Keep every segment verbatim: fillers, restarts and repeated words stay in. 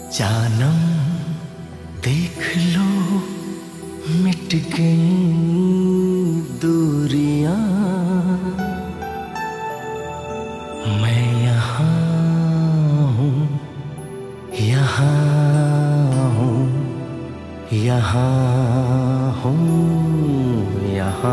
जानम देख लो मिट गई दूरियां, मैं यहाँ हूँ, यहाँ हूँ, यहाँ हूँ, यहाँ।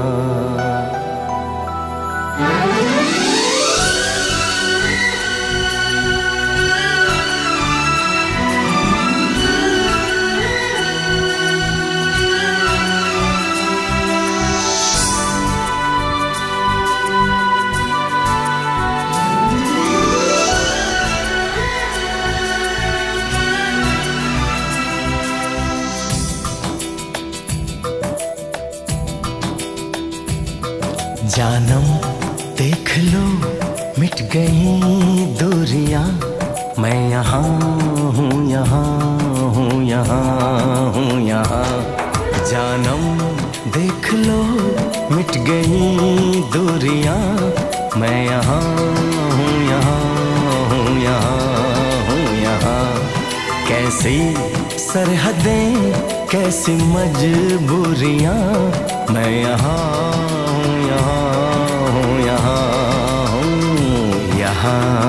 जानम देख लो मिट गई दूरियां, मैं यहाँ हूँ, यहाँ हूँ, यहाँ हूँ, यहाँ। जानम देख लो मिट गई दूरियां, मैं यहाँ हूँ, यहाँ हूँ, यहाँ हूँ, यहाँ। कैसी सरहदें कैसी मजबूरियां, मैं यहाँ हूँ, यहाँ हूँ, यहाँ हूँ, यहाँ।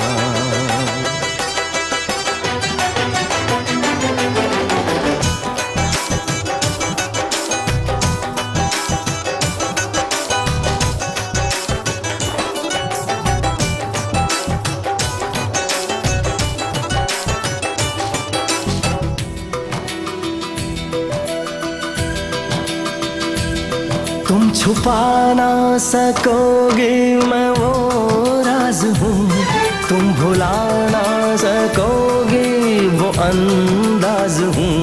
तुम छुपा ना सकोगे मैं वो राज हूँ, तुम भुला ना सकोगे वो अंदाज हूँ।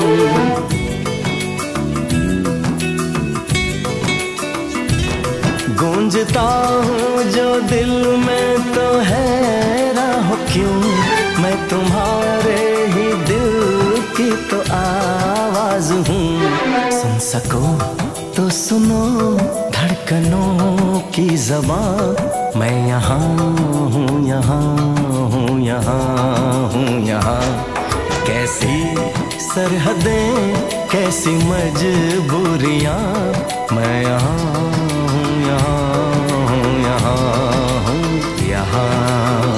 गूंजता हूँ जो दिल में तो हैरान हो क्यों, मैं तुम्हारे ही दिल की तो आवाज हूँ। सुन सको तो सुनो धड़कनों की ज़बान, मैं यहाँ हूँ, यहाँ हूँ, यहाँ हूँ, यहाँ। कैसी सरहदें कैसी मजबूरियाँ, मैं यहाँ हूँ, यहाँ हूँ, यहाँ हूँ, यहाँ।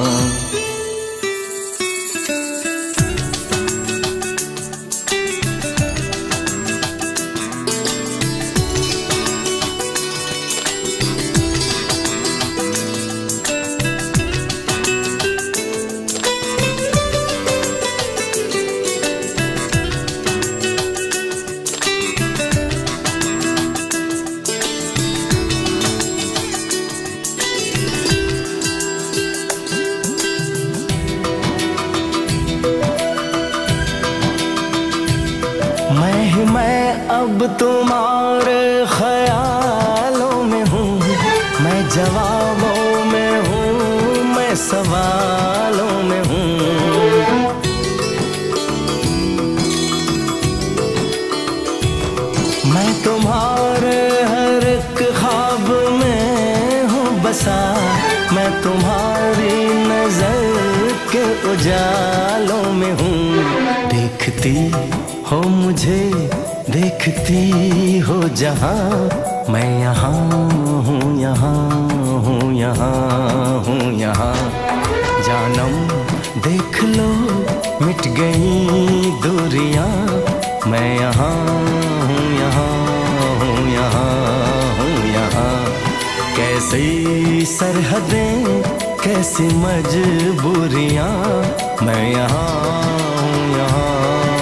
मैं ही मैं अब तुम्हारे ख्यालों में हूँ, मैं जवाबों में हूँ, मैं सवालों में हूँ। मैं तुम्हारे हर एक ख्वाब में हूँ बसा, मैं तुम्हारी नजर के उजालों में हूँ। देखती हो मुझे देखती हो जहाँ, मैं यहाँ हूँ, यहाँ हूँ, यहाँ हूँ, यहाँ। जानम देख लो मिट गई दूरियां, मैं यहाँ हूँ, यहाँ हूँ, यहाँ हूँ, यहाँ। कैसी सरहदें कैसी मजबूरियां, मैं यहाँ हूँ, यहाँ